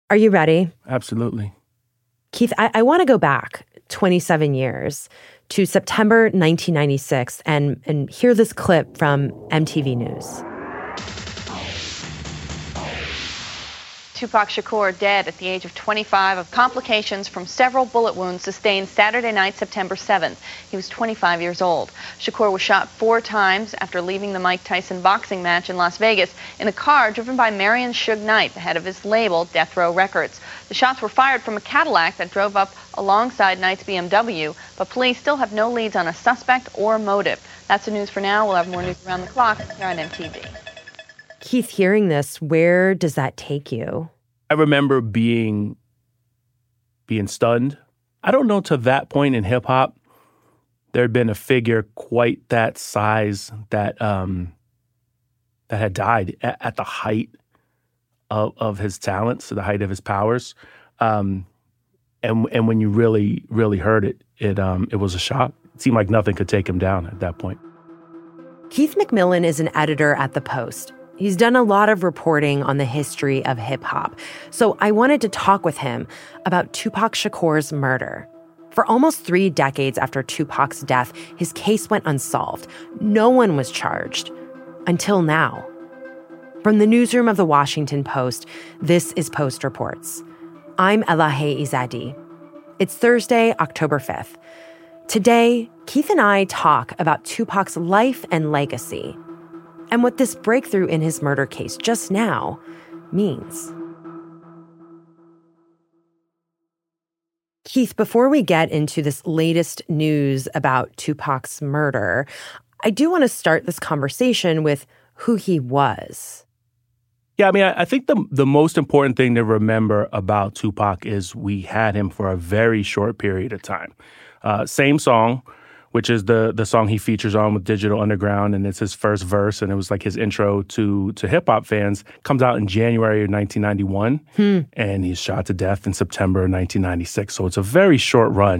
Are you ready? Absolutely. Keith, I want to go back 27 years to September 1996 and hear this clip from MTV News. Tupac Shakur dead at the age of 25 of complications from several bullet wounds sustained Saturday night, September 7th. He was 25 years old. Shakur was shot 4 times after leaving the Mike Tyson boxing match in Las Vegas in a car driven by Marion Suge Knight, the head of his label, Death Row Records. The shots were fired from a Cadillac that drove up alongside Knight's BMW, but police still have no leads on a suspect or motive. That's the news for now. We'll have more news around the clock here on MTV. Keith, hearing this, where does that take you? I remember being stunned. I don't know, to that point in hip hop, there had been a figure quite that size that had died at the height of his talents, the height of his powers. And when you really, really heard it, it was a shock. It seemed like nothing could take him down at that point. Keith McMillan is an editor at The Post. He's done a lot of reporting on the history of hip-hop. So I wanted to talk with him about Tupac Shakur's murder. For almost 3 decades after Tupac's death, his case went unsolved. No one was charged. Until now. From the newsroom of The Washington Post, this is Post Reports. I'm Elahe Izadi. It's Thursday, October 5th. Today, Keith and I talk about Tupac's life and legacy, and what this breakthrough in his murder case just now means. Keith, before we get into this latest news about Tupac's murder, I do want to start this conversation with who he was. Yeah, I mean, I think the most important thing to remember about Tupac is we had him for a very short period of time. Same song, which is the song he features on with Digital Underground, and it's his first verse, and it was like his intro to hip-hop fans, comes out in January of 1991, and he's shot to death in September of 1996. So it's a very short run,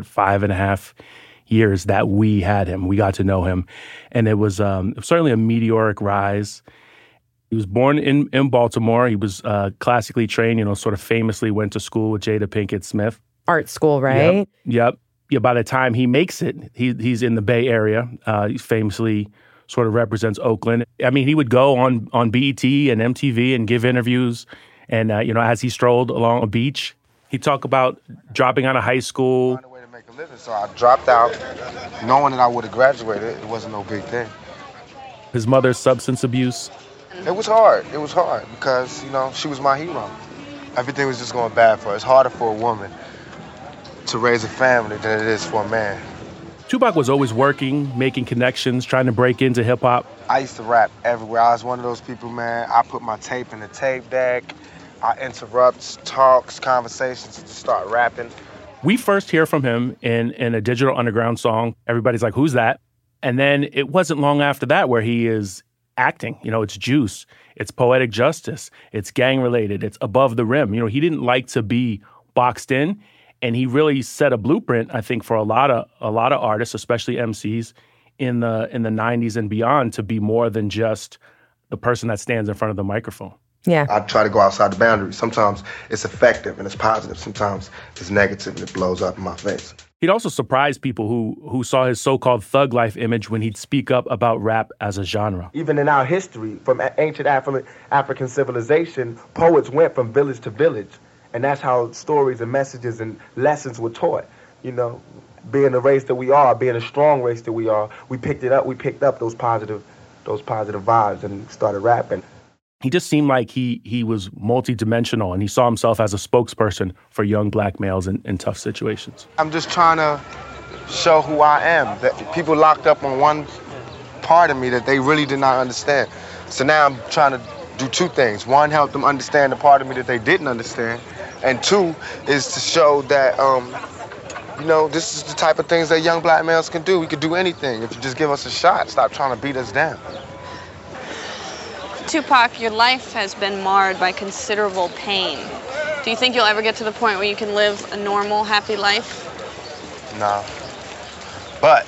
5.5 years that we had him. We got to know him, and it was certainly a meteoric rise. He was born in Baltimore. He was classically trained, sort of famously went to school with Jada Pinkett Smith. Art school, right? Yep. Yeah, by the time he makes it, he's in the Bay Area. He famously sort of represents Oakland. I mean, he would go on BET and MTV and give interviews. And, as he strolled along a beach, he'd talk about dropping out of high school. Find a way to make a living, so I dropped out, knowing that I would have graduated. It wasn't no big thing. His mother's substance abuse. It was hard. It was hard because, she was my hero. Everything was just going bad for her. It's harder for a woman to raise a family than it is for a man. Tupac was always working, making connections, trying to break into hip-hop. I used to rap everywhere. I was one of those people, man. I put my tape in the tape deck. I interrupt talks, conversations to start rapping. We first hear from him in a Digital Underground song. Everybody's like, who's that? And then it wasn't long after that where he is acting. It's Juice. It's Poetic Justice. It's gang-related. It's Above the Rim. He didn't like to be boxed in. And he really set a blueprint, I think, for a lot of artists, especially MCs, in the 90s and beyond, to be more than just the person that stands in front of the microphone. Yeah. I try to go outside the boundaries. Sometimes it's effective and it's positive. Sometimes it's negative and it blows up in my face. He'd also surprise people who saw his so-called thug life image when he'd speak up about rap as a genre. Even in our history, from ancient African civilization, poets went from village to village. And that's how stories and messages and lessons were taught. Being the race that we are, being a strong race that we are, we picked up those positive vibes and started rapping. He just seemed like he was multidimensional, and he saw himself as a spokesperson for young black males in tough situations. I'm just trying to show who I am. That people locked up on one part of me that they really did not understand. So now I'm trying to do 2 things. 1, help them understand the part of me that they didn't understand. And 2 is to show that, this is the type of things that young black males can do. We could do anything if you just give us a shot. Stop trying to beat us down. Tupac, your life has been marred by considerable pain. Do you think you'll ever get to the point where you can live a normal, happy life? No. But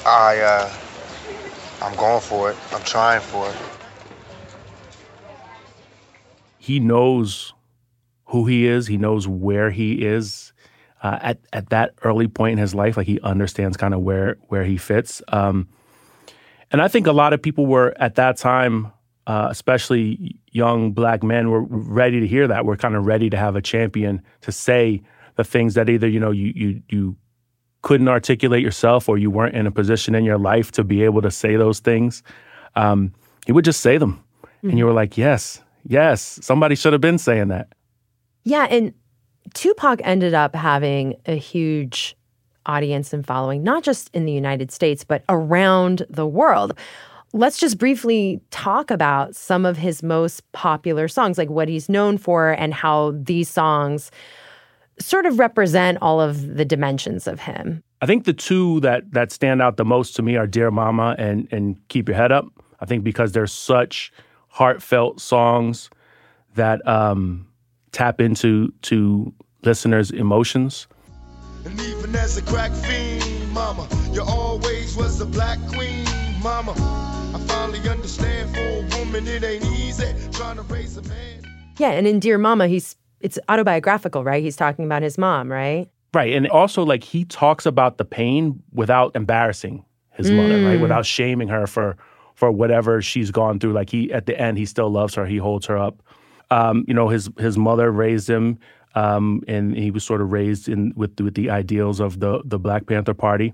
I'm going for it. I'm trying for it. He knows who he is. He knows where he is at that early point in his life. Like, he understands kind of where he fits. And I think a lot of people were at that time, especially young Black men, were ready to hear that. We're kind of ready to have a champion to say the things that either, you couldn't articulate yourself, or you weren't in a position in your life to be able to say those things. He would just say them. Mm-hmm. And you were like, yes, somebody should have been saying that. Yeah, and Tupac ended up having a huge audience and following, not just in the United States, but around the world. Let's just briefly talk about some of his most popular songs, like what he's known for and how these songs sort of represent all of the dimensions of him. I think the two that stand out the most to me are Dear Mama and Keep Your Head Up. I think because they're such heartfelt songs that tap into listeners' emotions. And even as a crack fiend, mama, you always was a black queen, mama. I finally understand, for a woman it ain't easy trying to raise a man. Yeah, and in Dear Mama, it's autobiographical, right? He's talking about his mom, right? Right, and also, like, he talks about the pain without embarrassing his mother, right? Without shaming her for whatever she's gone through. Like, at the end, he still loves her. He holds her up. His mother raised him, and he was sort of raised with the ideals of the Black Panther Party.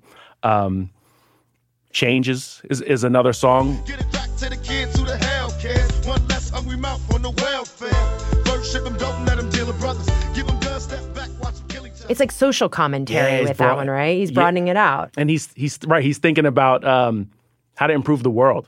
Changes is another song. Get it back to the kids who the hell cares. One less hungry mouth on the welfare. First ship them, don't let them deal with brothers. Give them guns, step back, watch them kill each other. It's like social commentary with that one, right? He's broadening it out. And he's right. He's thinking about how to improve the world.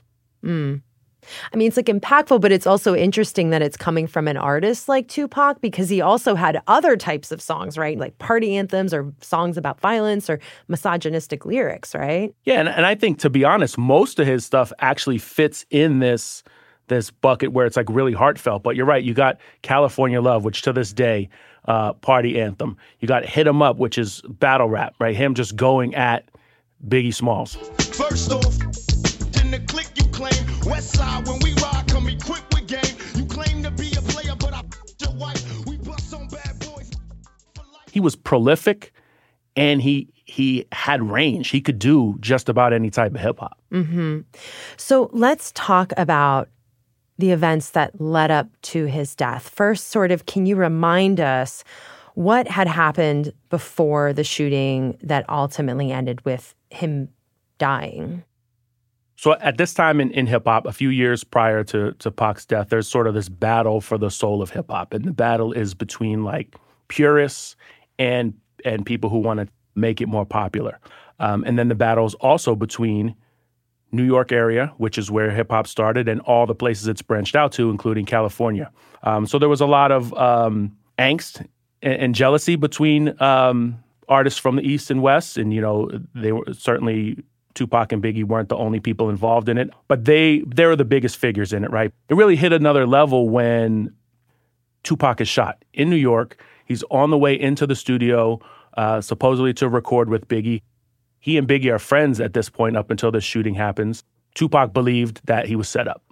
I mean, it's like impactful, but it's also interesting that it's coming from an artist like Tupac, because he also had other types of songs, right? Like party anthems or songs about violence or misogynistic lyrics, right? Yeah, and I think, to be honest, most of his stuff actually fits in this bucket where it's like really heartfelt. But you're right, you got California Love, which to this day, party anthem. You got Hit 'Em Up, which is battle rap, right? Him just going at Biggie Smalls. First off, in the click you claim, West Side when we ride, come equipped with game. You claim to be a player, but I your wife. We bust on bad boys. He was prolific, and he had range. He could do just about any type of hip hop. Mm-hmm. So let's talk about the events that led up to his death. First, can you remind us what had happened before the shooting that ultimately ended with him dying? So at this time in hip-hop, a few years prior to Pac's death, there's sort of this battle for the soul of hip-hop. And the battle is between, like, purists and people who want to make it more popular. And then the battle is also between New York area, which is where hip-hop started, and all the places it's branched out to, including California. So there was a lot of angst and jealousy between artists from the East and West. And, they were certainly... Tupac and Biggie weren't the only people involved in it, but they were the biggest figures in it, right? It really hit another level when Tupac is shot in New York. He's on the way into the studio, supposedly to record with Biggie. He and Biggie are friends at this point up until the shooting happens. Tupac believed that he was set up.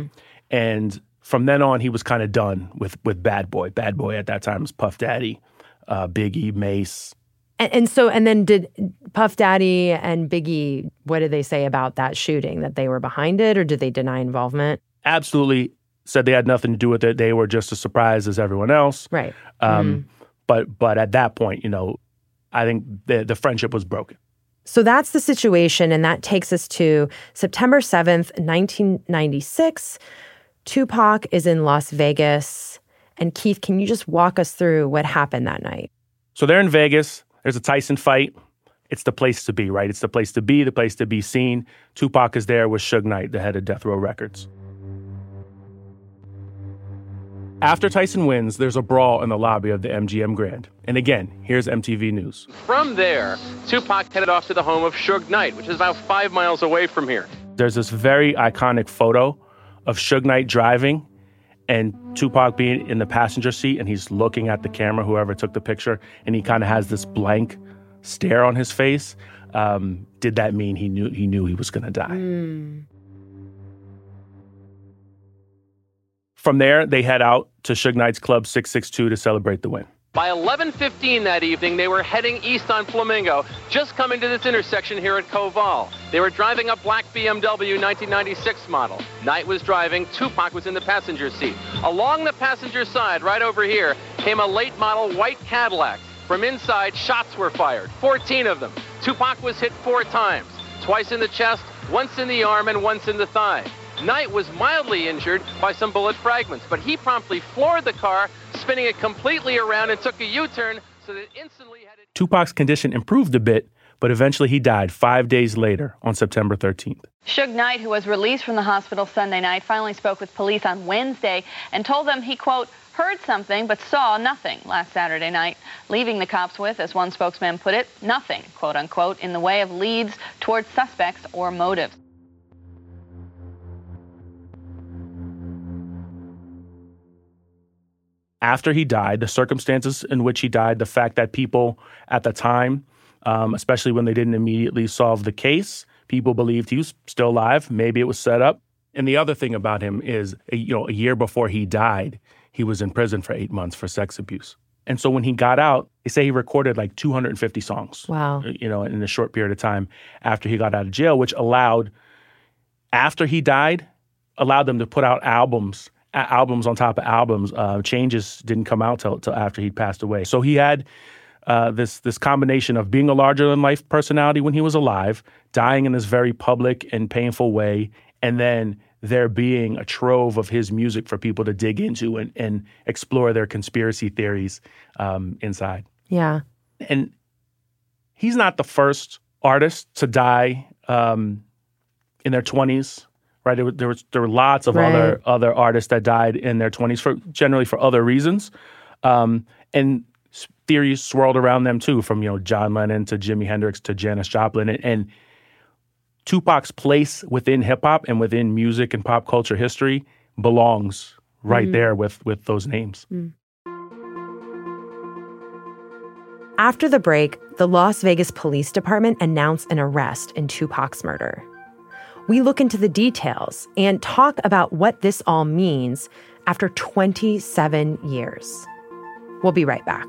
And from then on, he was kind of done with Bad Boy. Bad Boy at that time was Puff Daddy, Biggie, Mace. And then did Puff Daddy and Biggie, what did they say about that shooting? That they were behind it, or did they deny involvement? Absolutely said they had nothing to do with it. They were just as surprised as everyone else. Right. But at that point, I think the friendship was broken. So that's the situation, and that takes us to September 7th, 1996. Tupac is in Las Vegas. And Keith, can you just walk us through what happened that night? So they're in Vegas. There's a Tyson fight. It's the place to be, right? It's the place to be, the place to be seen. Tupac is there with Suge Knight, the head of Death Row Records. After Tyson wins, there's a brawl in the lobby of the MGM Grand. And again, here's MTV News. From there, Tupac headed off to the home of Suge Knight, which is about 5 miles away from here. There's this very iconic photo of Suge Knight driving and Tupac being in the passenger seat, and he's looking at the camera, whoever took the picture, and he kind of has this blank stare on his face. Did that mean he knew he was going to die? From there, they head out to Suge Knight's Club 662 to celebrate the win. By 11:15 that evening, they were heading east on Flamingo, just coming to this intersection here at Koval. They were driving a black BMW 1996 model. Knight was driving, Tupac was in the passenger seat. Along the passenger side, right over here, came a late model white Cadillac. From inside, shots were fired, 14 of them. Tupac was hit 4 times, twice in the chest, once in the arm, and once in the thigh. Knight was mildly injured by some bullet fragments, but he promptly floored the car, spinning it completely around and took a U-turn so that instantly had it... Tupac's condition improved a bit, but eventually he died 5 days later on September 13th. Suge Knight, who was released from the hospital Sunday night, finally spoke with police on Wednesday and told them he, quote, heard something but saw nothing last Saturday night, leaving the cops with, as one spokesman put it, nothing, quote unquote, in the way of leads towards suspects or motives. After he died, the circumstances in which he died, the fact that people at the time, especially when they didn't immediately solve the case, people believed he was still alive. Maybe it was set up. And the other thing about him is, a year before he died, he was in prison for 8 months for sex abuse. And so when he got out, they say he recorded like 250 songs. Wow. In a short period of time after he got out of jail, which after he died, allowed them to put out albums on top of albums. Changes didn't come out till after he'd passed away. So he had this combination of being a larger-than-life personality when he was alive, dying in this very public and painful way, and then there being a trove of his music for people to dig into and explore their conspiracy theories inside. Yeah. And he's not the first artist to die in their 20s. Right, there were lots of other artists that died in their 20s generally for other reasons, and theories swirled around them too, from John Lennon to Jimi Hendrix to Janis Joplin, and Tupac's place within hip hop and within music and pop culture history belongs right there with those names. After the break, the Las Vegas Police Department announced an arrest in Tupac's murder. We look into the details and talk about what this all means after 27 years. We'll be right back.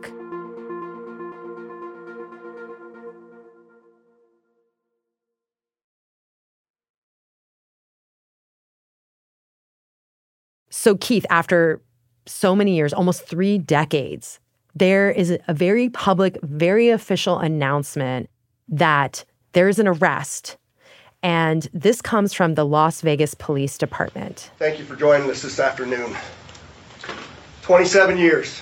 So, Keith, after so many years, almost 3 decades, there is a very public, very official announcement that there is an arrest. And this comes from the Las Vegas Police Department. Thank you for joining us this afternoon. 27 years.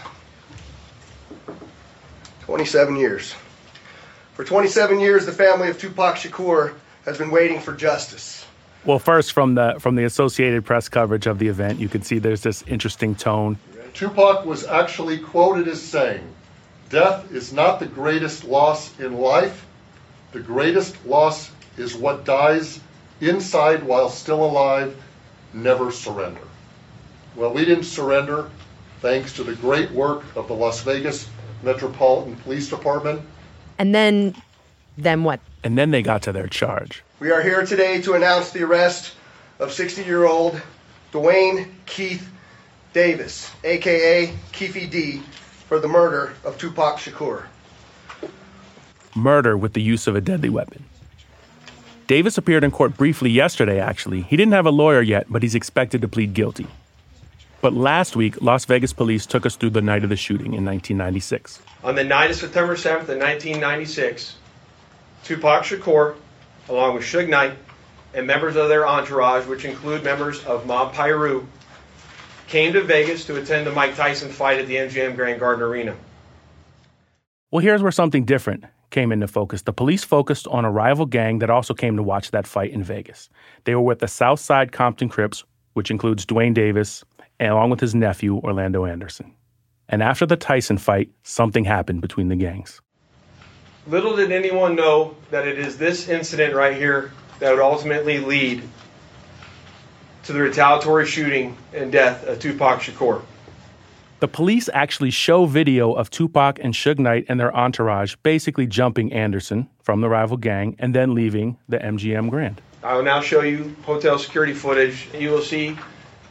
27 years. For 27 years, the family of Tupac Shakur has been waiting for justice. Well, first, from the Associated Press coverage of the event, you can see there's this interesting tone. Tupac was actually quoted as saying, "Death is not the greatest loss in life. The greatest loss is what dies inside while still alive. Never surrender." Well, we didn't surrender thanks to the great work of the Las Vegas Metropolitan Police Department. And then what? And then they got to their charge. We are here today to announce the arrest of 60-year-old Duane Keith Davis, a.k.a. Keefy D, for the murder of Tupac Shakur. Murder with the use of a deadly weapon. Davis appeared in court briefly yesterday, actually. He didn't have a lawyer yet, but he's expected to plead guilty. But last week, Las Vegas police took us through the night of the shooting in 1996. On the night of September 7th of 1996, Tupac Shakur, along with Suge Knight, and members of their entourage, which include members of Mob Piru, came to Vegas to attend the Mike Tyson fight at the MGM Grand Garden Arena. Well, here's where something different came into focus. The police focused on a rival gang that also came to watch that fight in Vegas. They were with the Southside Compton Crips, which includes Duane Davis, and along with his nephew, Orlando Anderson. And after the Tyson fight, something happened between the gangs. Little did anyone know that it is this incident right here that would ultimately lead to the retaliatory shooting and death of Tupac Shakur. The police actually show video of Tupac and Suge Knight and their entourage basically jumping Anderson from the rival gang and then leaving the MGM Grand. I will now show you hotel security footage. You will see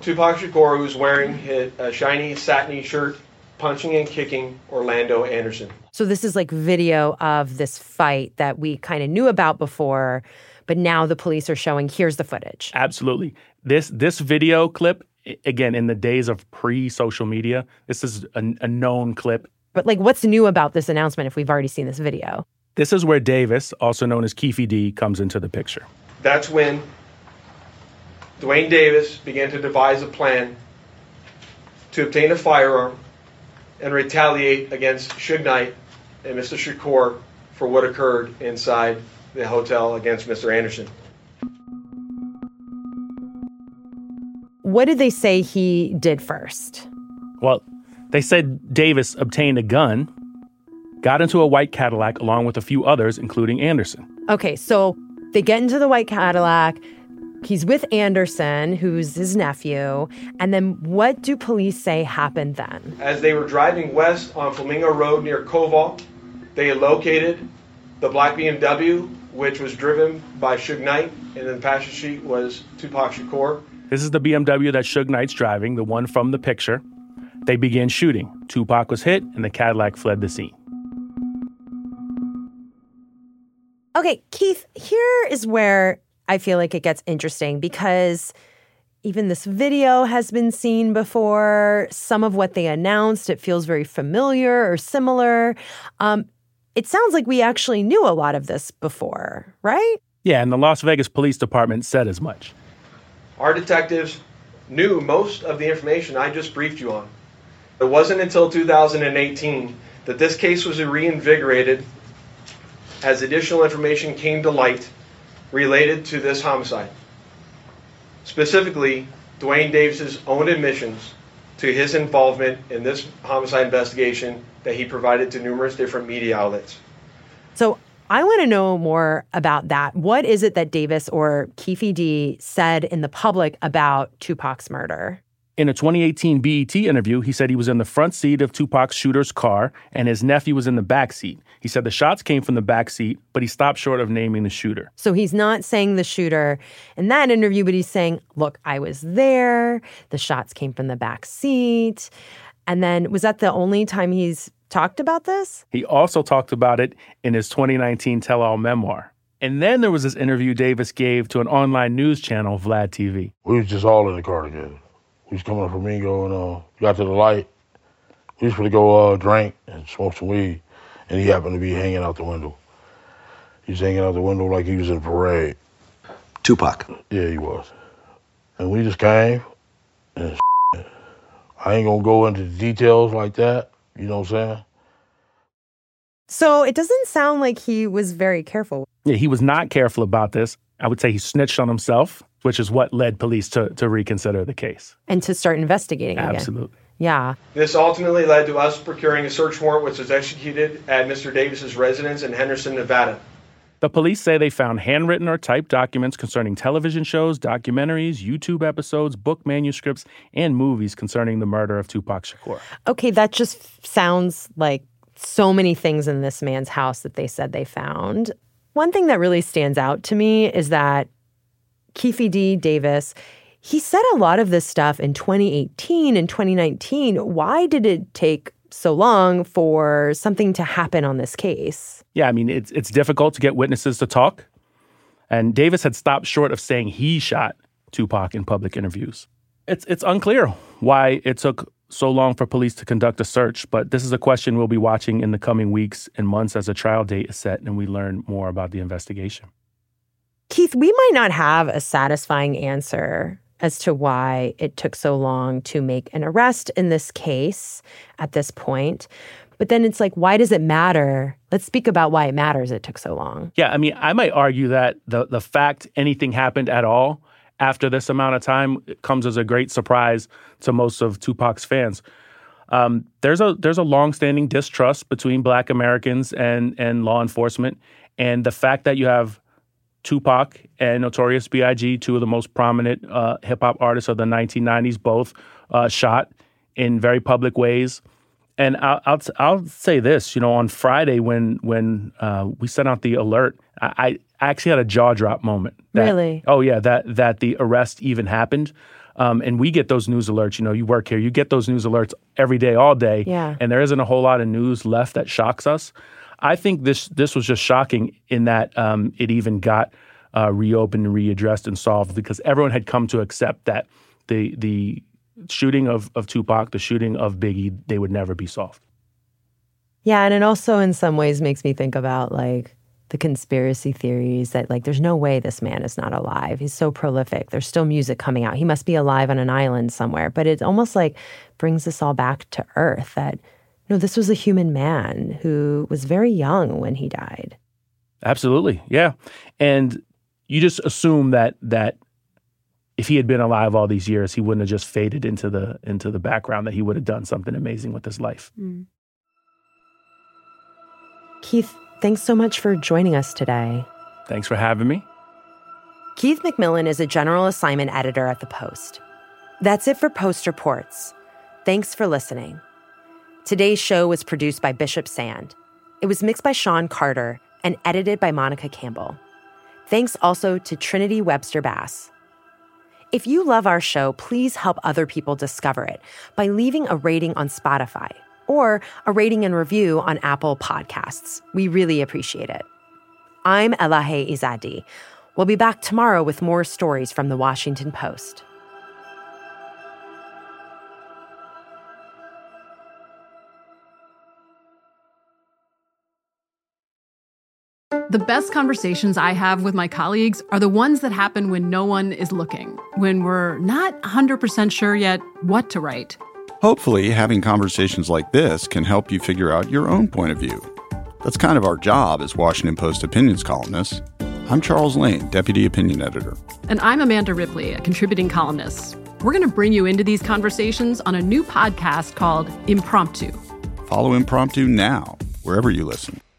Tupac Shakur was wearing a shiny satiny shirt, punching and kicking Orlando Anderson. So this is like video of this fight that we kind of knew about before, but now the police are showing, here's the footage. Absolutely. This video clip, again, in the days of pre-social media, this is a known clip. But like, what's new about this announcement if we've already seen this video? This is where Davis, also known as Keffe D, comes into the picture. That's when Duane Davis began to devise a plan to obtain a firearm and retaliate against Suge Knight and Mr. Shakur for what occurred inside the hotel against Mr. Anderson. What did they say he did first? Well, they said Davis obtained a gun, got into a white Cadillac along with a few others, including Anderson. Okay, so they get into the white Cadillac. He's with Anderson, who's his nephew. And then what do police say happened then? As they were driving west on Flamingo Road near Koval, they located the black BMW, which was driven by Suge Knight, and in the passenger seat was Tupac Shakur. This is the BMW that Suge Knight's driving, the one from the picture. They began shooting. Tupac was hit, and the Cadillac fled the scene. Okay, Keith, here is where I feel like it gets interesting because even this video has been seen before. Some of what they announced, it feels very familiar or similar. It sounds like we actually knew a lot of this before, right? Yeah, and the Las Vegas Police Department said as much. Our detectives knew most of the information I just briefed you on. It wasn't until 2018 that this case was reinvigorated as additional information came to light related to this homicide. Specifically, Duane Davis's own admissions to his involvement in this homicide investigation that he provided to numerous different media outlets. So I want to know more about that. What is it that Davis or Keffe D said in the public about Tupac's murder? In a 2018 BET interview, he said he was in the front seat of Tupac's shooter's car and his nephew was in the back seat. He said the shots came from the back seat, but he stopped short of naming the shooter. So he's not saying the shooter in that interview, but he's saying, look, I was there. The shots came from the back seat. And then was that the only time he's talked about this? He also talked about it in his 2019 tell-all memoir. And then there was this interview Davis gave to an online news channel, Vlad TV. We was just all in the car together. We was coming up from Flamingo and got to the light. We was going to go drink and smoke some weed, and he happened to be hanging out the window. He was hanging out the window like he was in a parade. Tupac? Yeah, he was. And we just came, and I ain't going to go into the details like that, you know what I'm saying? So it doesn't sound like he was very careful. Yeah, he was not careful about this. I would say he snitched on himself, which is what led police to reconsider the case. And to start investigating again. Absolutely. Yeah. This ultimately led to us procuring a search warrant which was executed at Mr. Davis's residence in Henderson, Nevada. The police say they found handwritten or typed documents concerning television shows, documentaries, YouTube episodes, book manuscripts, and movies concerning the murder of Tupac Shakur. Okay, that just sounds like so many things in this man's house that they said they found. One thing that really stands out to me is that Keffe D. Davis, he said a lot of this stuff in 2018 and 2019. Why did it take so long for something to happen on this case? Yeah, I mean, it's difficult to get witnesses to talk. And Davis had stopped short of saying he shot Tupac in public interviews. It's unclear why it took so long for police to conduct a search, but this is a question we'll be watching in the coming weeks and months as a trial date is set and we learn more about the investigation. Keith, we might not have a satisfying answer as to why it took so long to make an arrest in this case at this point. But then it's like, why does it matter? Let's speak about why it matters it took so long. Yeah, I mean, I might argue that the fact anything happened at all after this amount of time comes as a great surprise to most of Tupac's fans. There's a longstanding distrust between Black Americans and law enforcement. And the fact that you have Tupac and Notorious B.I.G., two of the most prominent hip-hop artists of the 1990s, both shot in very public ways. And I'll say this, on Friday when we sent out the alert, I actually had a jaw drop moment. Really? Oh yeah, that the arrest even happened. And we get those news alerts. You know, you work here, you get those news alerts every day, all day. Yeah. And there isn't a whole lot of news left that shocks us. I think this was just shocking in that it even got reopened and readdressed and solved because everyone had come to accept that the shooting of Tupac, the shooting of Biggie, they would never be solved. Yeah, and it also in some ways makes me think about like the conspiracy theories that like there's no way this man is not alive. He's so prolific. There's still music coming out. He must be alive on an island somewhere. But it almost like brings us all back to earth that, you know, this was a human man who was very young when he died. Absolutely, yeah. And you just assume that if he had been alive all these years, he wouldn't have just faded into the background, that he would have done something amazing with his life. Mm. Keith, thanks so much for joining us today. Thanks for having me. Keith McMillan is a general assignment editor at The Post. That's it for Post Reports. Thanks for listening. Today's show was produced by Bishop Sand. It was mixed by Sean Carter and edited by Monica Campbell. Thanks also to Trinity Webster Bass. If you love our show, please help other people discover it by leaving a rating on Spotify or a rating and review on Apple Podcasts. We really appreciate it. I'm Elahe Izadi. We'll be back tomorrow with more stories from The Washington Post. The best conversations I have with my colleagues are the ones that happen when no one is looking, when we're not 100% sure yet what to write. Hopefully, having conversations like this can help you figure out your own point of view. That's kind of our job as Washington Post opinions columnists. I'm Charles Lane, Deputy Opinion Editor. And I'm Amanda Ripley, a contributing columnist. We're going to bring you into these conversations on a new podcast called Impromptu. Follow Impromptu now, wherever you listen.